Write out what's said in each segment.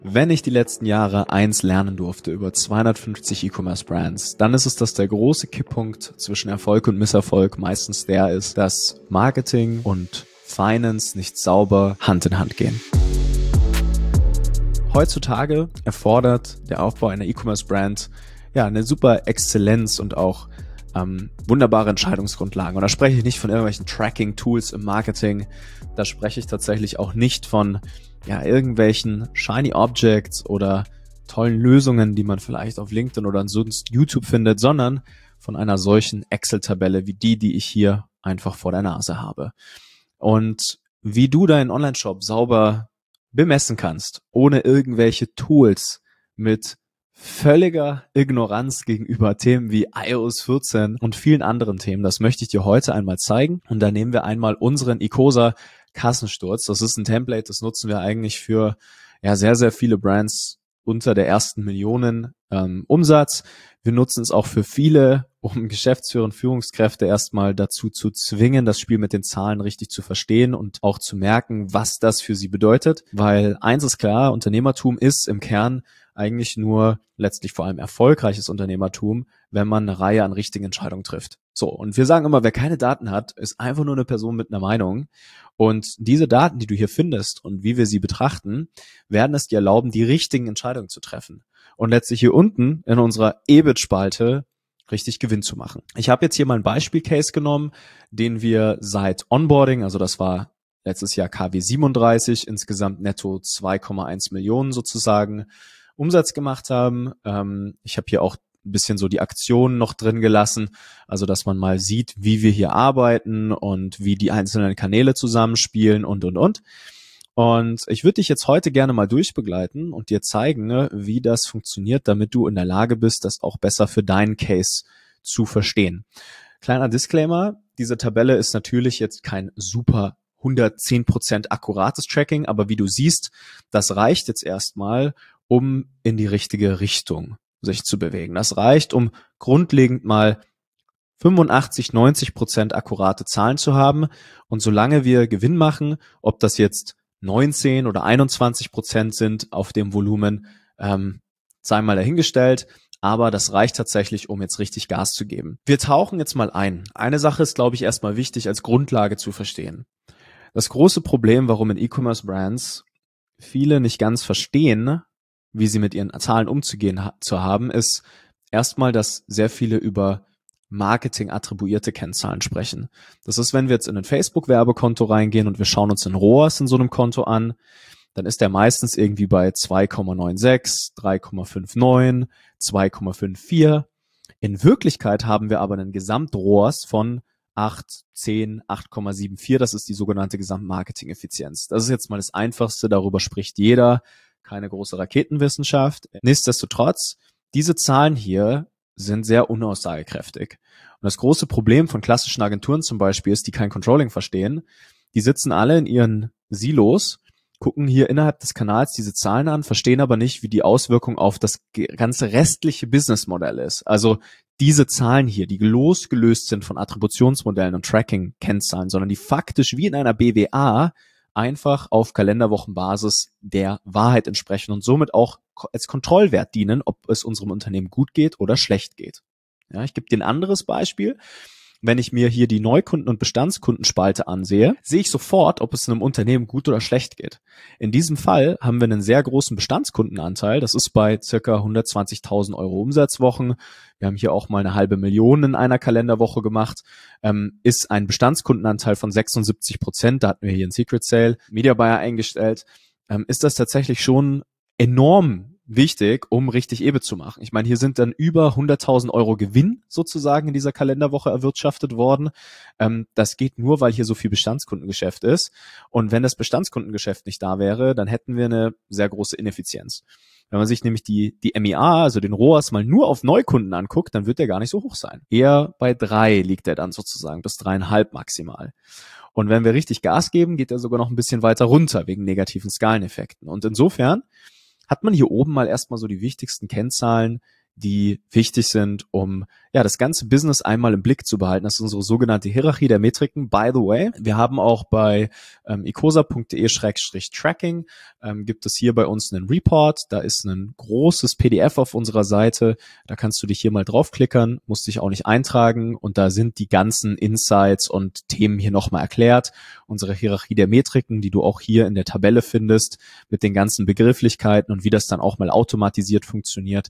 Wenn ich die letzten Jahre eins lernen durfte über 250 E-Commerce-Brands, dann ist es, dass der große Kipppunkt zwischen Erfolg und Misserfolg meistens der ist, dass Marketing und Finance nicht sauber Hand in Hand gehen. Heutzutage erfordert der Aufbau einer E-Commerce-Brand eine super Exzellenz und auch wunderbare Entscheidungsgrundlagen. Und da spreche ich nicht von irgendwelchen Tracking-Tools im Marketing, da spreche ich tatsächlich auch nicht von irgendwelchen Shiny Objects oder tollen Lösungen, die man vielleicht auf LinkedIn oder sonst YouTube findet, sondern von einer solchen Excel-Tabelle wie die ich hier einfach vor der Nase habe. Und wie du deinen Online-Shop sauber bemessen kannst, ohne irgendwelche Tools mit völliger Ignoranz gegenüber Themen wie iOS 14 und vielen anderen Themen. Das möchte ich dir heute einmal zeigen. Und da nehmen wir einmal unseren Ecosa Kassensturz. Das ist ein Template, das nutzen wir eigentlich für sehr, sehr viele Brands unter der ersten Millionen Umsatz. Wir nutzen es auch für viele, um Geschäftsführer und Führungskräfte erstmal dazu zu zwingen, das Spiel mit den Zahlen richtig zu verstehen und auch zu merken, was das für sie bedeutet. Weil eins ist klar, Unternehmertum ist im Kern eigentlich nur letztlich vor allem erfolgreiches Unternehmertum, wenn man eine Reihe an richtigen Entscheidungen trifft. So, und wir sagen immer, wer keine Daten hat, ist einfach nur eine Person mit einer Meinung. Und diese Daten, die du hier findest und wie wir sie betrachten, werden es dir erlauben, die richtigen Entscheidungen zu treffen. Und letztlich hier unten in unserer EBIT-Spalte richtig Gewinn zu machen. Ich habe jetzt hier mal einen Beispiel-Case genommen, den wir seit Onboarding, also das war letztes Jahr KW 37, insgesamt netto 2,1 Millionen sozusagen Umsatz gemacht haben. Ich habe hier auch ein bisschen so die Aktionen noch drin gelassen, also dass man mal sieht, wie wir hier arbeiten und wie die einzelnen Kanäle zusammenspielen und. Und ich würde dich jetzt heute gerne mal durchbegleiten und dir zeigen, wie das funktioniert, damit du in der Lage bist, das auch besser für deinen Case zu verstehen. Kleiner Disclaimer, diese Tabelle ist natürlich jetzt kein super 110% akkurates Tracking, aber wie du siehst, das reicht jetzt erstmal, um in die richtige Richtung sich zu bewegen. Das reicht, um grundlegend mal 85-90% akkurate Zahlen zu haben. Und solange wir Gewinn machen, ob das jetzt 19 oder 21% sind auf dem Volumen, sei mal dahingestellt. Aber das reicht tatsächlich, um jetzt richtig Gas zu geben. Wir tauchen jetzt mal ein. Eine Sache ist, glaube ich, erstmal wichtig als Grundlage zu verstehen. Das große Problem, warum in E-Commerce-Brands viele nicht ganz verstehen, wie sie mit ihren Zahlen umzugehen zu haben, ist erstmal, dass sehr viele über Marketing-attribuierte Kennzahlen sprechen. Das ist, wenn wir jetzt in ein Facebook-Werbekonto reingehen und wir schauen uns den ROAS in so einem Konto an, dann ist der meistens irgendwie bei 2,96, 3,59, 2,54. In Wirklichkeit haben wir aber einen Gesamt-ROAS von 8, 10, 8,74. Das ist die sogenannte Gesamtmarketing-Effizienz. Das ist jetzt mal das Einfachste, darüber spricht jeder. Keine große Raketenwissenschaft. Nichtsdestotrotz, diese Zahlen hier sind sehr unaussagekräftig. Und das große Problem von klassischen Agenturen zum Beispiel ist, die kein Controlling verstehen. Die sitzen alle in ihren Silos, gucken hier innerhalb des Kanals diese Zahlen an, verstehen aber nicht, wie die Auswirkung auf das ganze restliche Businessmodell ist. Also diese Zahlen hier, die losgelöst sind von Attributionsmodellen und Tracking-Kennzahlen, sondern die faktisch wie in einer BWA einfach auf Kalenderwochenbasis der Wahrheit entsprechen und somit auch als Kontrollwert dienen, ob es unserem Unternehmen gut geht oder schlecht geht. Ja, ich gebe dir ein anderes Beispiel. Wenn ich mir hier die Neukunden- und Bestandskundenspalte ansehe, sehe ich sofort, ob es einem Unternehmen gut oder schlecht geht. In diesem Fall haben wir einen sehr großen Bestandskundenanteil. Das ist bei circa 120.000 Euro Umsatzwochen. Wir haben hier auch mal 500.000 in einer Kalenderwoche gemacht. Ist ein Bestandskundenanteil von 76%. Da hatten wir hier einen Secret Sale Media Buyer eingestellt. Ist das tatsächlich schon enorm wichtig, um richtig EBIT zu machen. Ich meine, hier sind dann über 100.000 Euro Gewinn sozusagen in dieser Kalenderwoche erwirtschaftet worden. Das geht nur, weil hier so viel Bestandskundengeschäft ist. Und wenn das Bestandskundengeschäft nicht da wäre, dann hätten wir eine sehr große Ineffizienz. Wenn man sich nämlich die MEA, also den ROAS, mal nur auf Neukunden anguckt, dann wird der gar nicht so hoch sein. Eher bei 3 liegt er dann sozusagen, bis 3,5 maximal. Und wenn wir richtig Gas geben, geht er sogar noch ein bisschen weiter runter, wegen negativen Skaleneffekten. Und insofern hat man hier oben mal erstmal so die wichtigsten Kennzahlen, die wichtig sind, um ja das ganze Business einmal im Blick zu behalten. Das ist unsere sogenannte Hierarchie der Metriken. By the way, wir haben auch bei ecosa.de/tracking gibt es hier bei uns einen Report. Da ist ein großes PDF auf unserer Seite. Da kannst du dich hier mal draufklickern, musst dich auch nicht eintragen und da sind die ganzen Insights und Themen hier nochmal erklärt. Unsere Hierarchie der Metriken, die du auch hier in der Tabelle findest, mit den ganzen Begrifflichkeiten und wie das dann auch mal automatisiert funktioniert.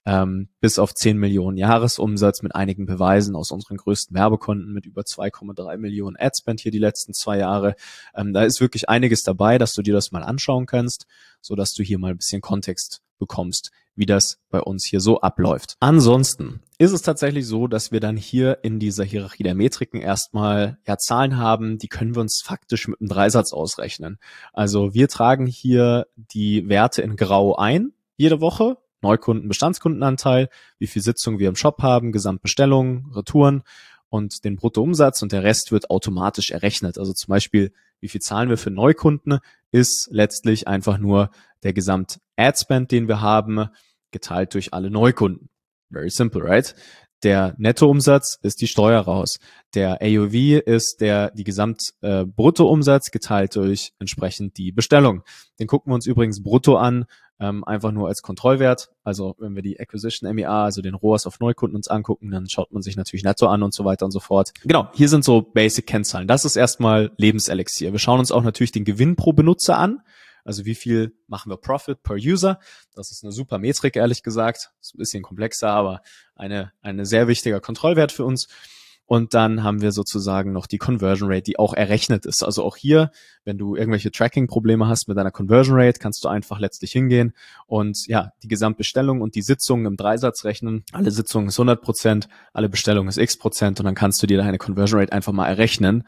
Bis auf 10 Millionen Jahresumsatz mit einigen Beweisen aus unseren größten Werbekonten mit über 2,3 Millionen Adspend hier die letzten 2 Jahre. Da ist wirklich einiges dabei, dass du dir das mal anschauen kannst, so dass du hier mal ein bisschen Kontext bekommst, wie das bei uns hier so abläuft. Ansonsten ist es tatsächlich so, dass wir dann hier in dieser Hierarchie der Metriken erstmal Zahlen haben, die können wir uns faktisch mit einem Dreisatz ausrechnen. Also wir tragen hier die Werte in Grau ein, jede Woche. Neukunden, Bestandskundenanteil, wie viel Sitzungen wir im Shop haben, Gesamtbestellungen, Retouren und den Bruttoumsatz und der Rest wird automatisch errechnet. Also zum Beispiel, wie viel zahlen wir für Neukunden, ist letztlich einfach nur der Gesamt-Ad-Spend, den wir haben, geteilt durch alle Neukunden. Very simple, right? Der Nettoumsatz ist die Steuer raus. Der AOV ist die Gesamt-Bruttoumsatz geteilt durch entsprechend die Bestellung. Den gucken wir uns übrigens brutto an, einfach nur als Kontrollwert. Also wenn wir die Acquisition MEA, also den ROAS auf Neukunden uns angucken, dann schaut man sich natürlich netto an und so weiter und so fort. Genau, hier sind so Basic-Kennzahlen. Das ist erstmal Lebenselixier. Wir schauen uns auch natürlich den Gewinn pro Benutzer an. Also wie viel machen wir Profit per User? Das ist eine super Metrik, ehrlich gesagt. Ist ein bisschen komplexer, aber eine sehr wichtiger Kontrollwert für uns. Und dann haben wir sozusagen noch die Conversion Rate, die auch errechnet ist. Also auch hier, wenn du irgendwelche Tracking-Probleme hast mit deiner Conversion Rate, kannst du einfach letztlich hingehen und die Gesamtbestellung und die Sitzungen im Dreisatz rechnen. Alle Sitzungen ist 100%, alle Bestellungen ist X% und dann kannst du dir deine Conversion Rate einfach mal errechnen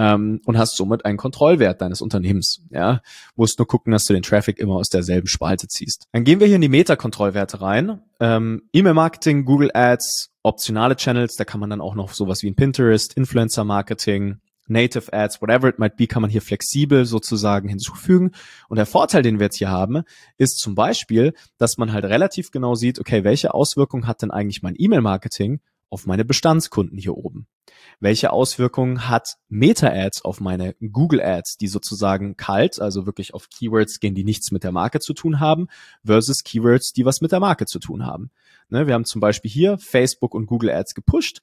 und hast somit einen Kontrollwert deines Unternehmens. Ja, musst nur gucken, dass du den Traffic immer aus derselben Spalte ziehst. Dann gehen wir hier in die Meta-Kontrollwerte rein. E-Mail-Marketing, Google Ads, optionale Channels, da kann man dann auch noch sowas wie ein Pinterest, Influencer-Marketing, Native Ads, whatever it might be, kann man hier flexibel sozusagen hinzufügen. Und der Vorteil, den wir jetzt hier haben, ist zum Beispiel, dass man halt relativ genau sieht, okay, welche Auswirkungen hat denn eigentlich mein E-Mail-Marketing auf meine Bestandskunden hier oben? Welche Auswirkungen hat Meta-Ads auf meine Google-Ads, die sozusagen kalt, also wirklich auf Keywords gehen, die nichts mit der Marke zu tun haben, versus Keywords, die was mit der Marke zu tun haben. Ne, wir haben zum Beispiel hier Facebook und Google Ads gepusht,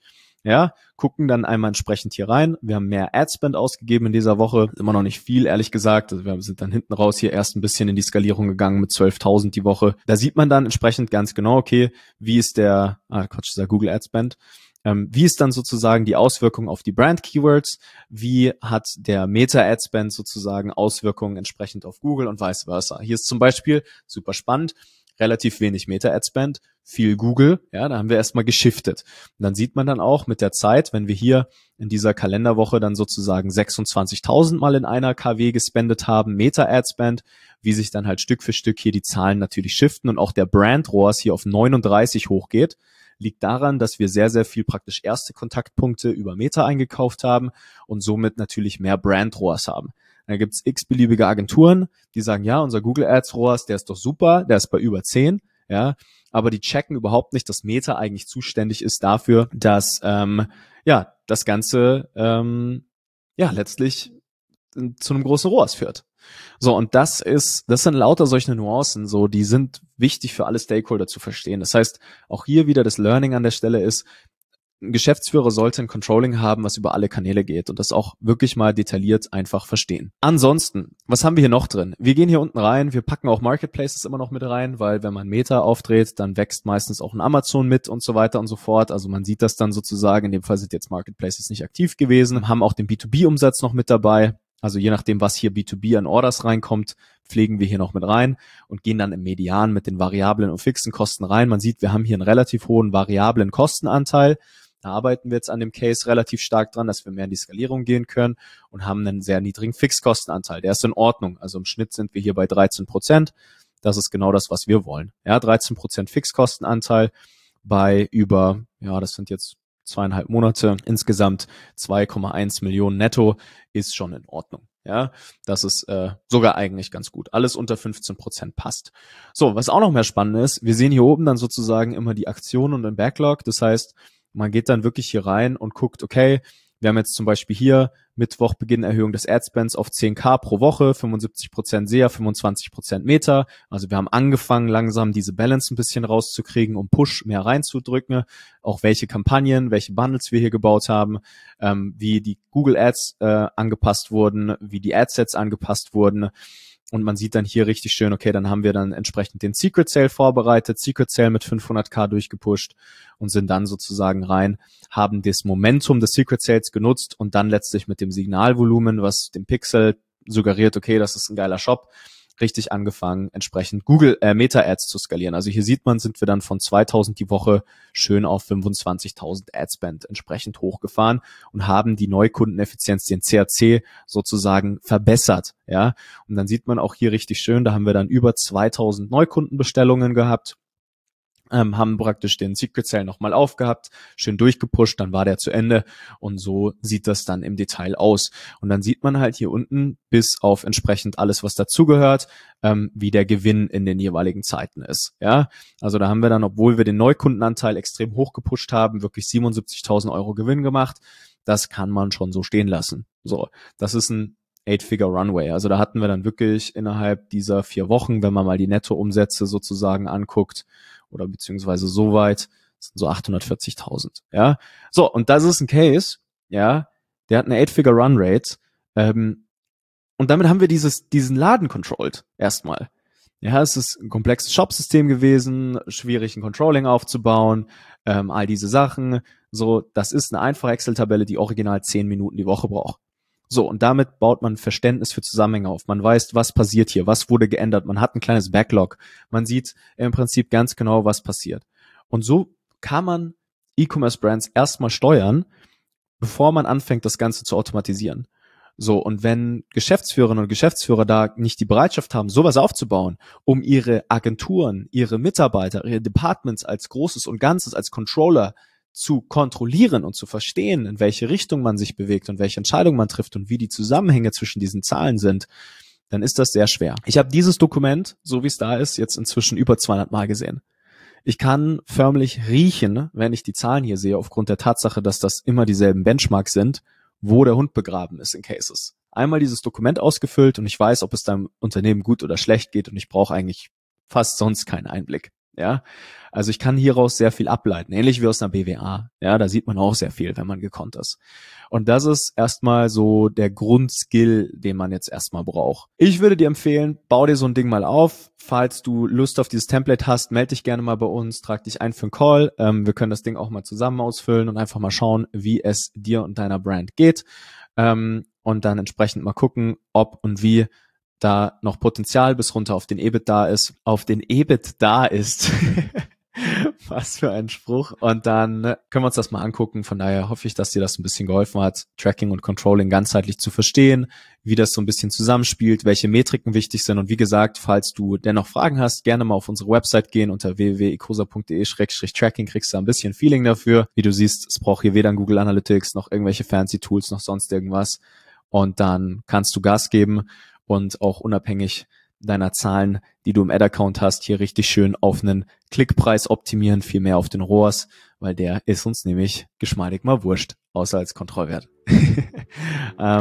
gucken dann einmal entsprechend hier rein. Wir haben mehr Adspend ausgegeben in dieser Woche, immer noch nicht viel, ehrlich gesagt. Also wir sind dann hinten raus hier erst ein bisschen in die Skalierung gegangen mit 12.000 die Woche. Da sieht man dann entsprechend ganz genau, okay, wie ist der Google Adspend, wie ist dann sozusagen die Auswirkung auf die Brand-Keywords, wie hat der Meta-Ad-Spend sozusagen Auswirkungen entsprechend auf Google und vice versa. Hier ist zum Beispiel, super spannend, relativ wenig Meta-Ad-Spend, viel Google, da haben wir erstmal geschiftet. Und dann sieht man dann auch mit der Zeit, wenn wir hier in dieser Kalenderwoche dann sozusagen 26.000 Mal in einer KW gespendet haben, Meta-Ad-Spend, wie sich dann halt Stück für Stück hier die Zahlen natürlich shiften und auch der Brand-ROAS hier auf 39 hochgeht, liegt daran, dass wir sehr, sehr viel praktisch erste Kontaktpunkte über Meta eingekauft haben und somit natürlich mehr Brand-ROAS haben. Da gibt's x-beliebige Agenturen, die sagen, ja, unser Google Ads ROAS, der ist doch super, der ist bei über 10, aber die checken überhaupt nicht, dass Meta eigentlich zuständig ist dafür, dass das Ganze letztlich zu einem großen ROAS führt. So, und das sind lauter solche Nuancen, so, die sind wichtig für alle Stakeholder zu verstehen. Das heißt, auch hier wieder das Learning an der Stelle ist, ein Geschäftsführer sollte ein Controlling haben, was über alle Kanäle geht und das auch wirklich mal detailliert einfach verstehen. Ansonsten, was haben wir hier noch drin? Wir gehen hier unten rein, wir packen auch Marketplaces immer noch mit rein, weil wenn man Meta aufdreht, dann wächst meistens auch ein Amazon mit und so weiter und so fort. Also man sieht das dann sozusagen, in dem Fall sind jetzt Marketplaces nicht aktiv gewesen, haben auch den B2B-Umsatz noch mit dabei. Also je nachdem, was hier B2B an Orders reinkommt, pflegen wir hier noch mit rein und gehen dann im Median mit den variablen und fixen Kosten rein. Man sieht, wir haben hier einen relativ hohen variablen Kostenanteil. Da arbeiten wir jetzt an dem Case relativ stark dran, dass wir mehr in die Skalierung gehen können und haben einen sehr niedrigen Fixkostenanteil. Der ist in Ordnung. Also im Schnitt sind wir hier bei 13%. Das ist genau das, was wir wollen. 13% Fixkostenanteil bei über, das sind jetzt 2,5 Monate, insgesamt 2,1 Millionen netto, ist schon in Ordnung. Ja, das ist sogar eigentlich ganz gut. Alles unter 15% passt. So, was auch noch mehr spannend ist, wir sehen hier oben dann sozusagen immer die Aktionen und den Backlog. Das heißt, man geht dann wirklich hier rein und guckt, okay, wir haben jetzt zum Beispiel hier Mittwochbeginn Erhöhung des Adspends auf 10.000 pro Woche, 75% SEA, 25% Meta. Also wir haben angefangen, langsam diese Balance ein bisschen rauszukriegen, um Push mehr reinzudrücken. Auch welche Kampagnen, welche Bundles wir hier gebaut haben, wie die Google Ads angepasst wurden, wie die Adsets angepasst wurden. Und man sieht dann hier richtig schön, okay, dann haben wir dann entsprechend den Secret Sale vorbereitet, Secret Sale mit 500.000 durchgepusht und sind dann sozusagen rein, haben das Momentum des Secret Sales genutzt und dann letztlich mit dem Signalvolumen, was dem Pixel suggeriert, okay, das ist ein geiler Shop, richtig angefangen, entsprechend Google Meta-Ads zu skalieren. Also hier sieht man, sind wir dann von 2.000 die Woche schön auf 25.000 Adspend entsprechend hochgefahren und haben die Neukundeneffizienz, den CAC sozusagen verbessert. Ja, und dann sieht man auch hier richtig schön, da haben wir dann über 2.000 Neukundenbestellungen gehabt. Haben praktisch den Secret Sale nochmal aufgehabt, schön durchgepusht, dann war der zu Ende und so sieht das dann im Detail aus. Und dann sieht man halt hier unten bis auf entsprechend alles, was dazugehört, wie der Gewinn in den jeweiligen Zeiten ist. Ja, also da haben wir dann, obwohl wir den Neukundenanteil extrem hoch gepusht haben, wirklich 77.000 Euro Gewinn gemacht. Das kann man schon so stehen lassen. So, das ist ein 8-Figure Runway. Also da hatten wir dann wirklich innerhalb dieser 4 Wochen, wenn man mal die Nettoumsätze sozusagen anguckt, oder beziehungsweise so weit, sind so 840.000, ja. So, und das ist ein Case, ja, der hat eine 8-Figure Run Rate, und damit haben wir diesen Laden controlled, erstmal. Ja, es ist ein komplexes Shop-System gewesen, schwierig ein Controlling aufzubauen, all diese Sachen, so, das ist eine einfache Excel-Tabelle, die original 10 Minuten die Woche braucht. So, und damit baut man Verständnis für Zusammenhänge auf. Man weiß, was passiert hier, was wurde geändert. Man hat ein kleines Backlog. Man sieht im Prinzip ganz genau, was passiert. Und so kann man E-Commerce-Brands erstmal steuern, bevor man anfängt, das Ganze zu automatisieren. So, und wenn Geschäftsführerinnen und Geschäftsführer da nicht die Bereitschaft haben, sowas aufzubauen, um ihre Agenturen, ihre Mitarbeiter, ihre Departments als Großes und Ganzes, als Controller zu kontrollieren und zu verstehen, in welche Richtung man sich bewegt und welche Entscheidungen man trifft und wie die Zusammenhänge zwischen diesen Zahlen sind, dann ist das sehr schwer. Ich habe dieses Dokument, so wie es da ist, jetzt inzwischen über 200 Mal gesehen. Ich kann förmlich riechen, wenn ich die Zahlen hier sehe, aufgrund der Tatsache, dass das immer dieselben Benchmarks sind, wo der Hund begraben ist in Cases. Einmal dieses Dokument ausgefüllt und ich weiß, ob es deinem Unternehmen gut oder schlecht geht und ich brauche eigentlich fast sonst keinen Einblick. Ja, also ich kann hieraus sehr viel ableiten, ähnlich wie aus einer BWA. Ja, da sieht man auch sehr viel, wenn man gekonnt ist. Und das ist erstmal so der Grundskill, den man jetzt erstmal braucht. Ich würde dir empfehlen, bau dir so ein Ding mal auf. Falls du Lust auf dieses Template hast, melde dich gerne mal bei uns, trag dich ein für einen Call. Wir können das Ding auch mal zusammen ausfüllen und einfach mal schauen, wie es dir und deiner Brand geht. Und dann entsprechend mal gucken, ob und wie da noch Potenzial bis runter auf den EBIT da ist. Auf den EBIT da ist. Was für ein Spruch. Und dann können wir uns das mal angucken. Von daher hoffe ich, dass dir das ein bisschen geholfen hat, Tracking und Controlling ganzheitlich zu verstehen, wie das so ein bisschen zusammenspielt, welche Metriken wichtig sind. Und wie gesagt, falls du dennoch Fragen hast, gerne mal auf unsere Website gehen. Unter www.ecosa.de/tracking kriegst du ein bisschen Feeling dafür. Wie du siehst, es braucht hier weder ein Google Analytics noch irgendwelche fancy Tools noch sonst irgendwas. Und dann kannst du Gas geben und auch unabhängig deiner Zahlen, die du im Ad-Account hast, hier richtig schön auf einen Klickpreis optimieren, viel mehr auf den ROAS, weil der ist uns nämlich geschmeidig mal wurscht, außer als Kontrollwert.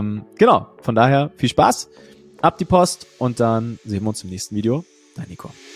Genau, von daher viel Spaß, ab die Post und dann sehen wir uns im nächsten Video. Dein Nico.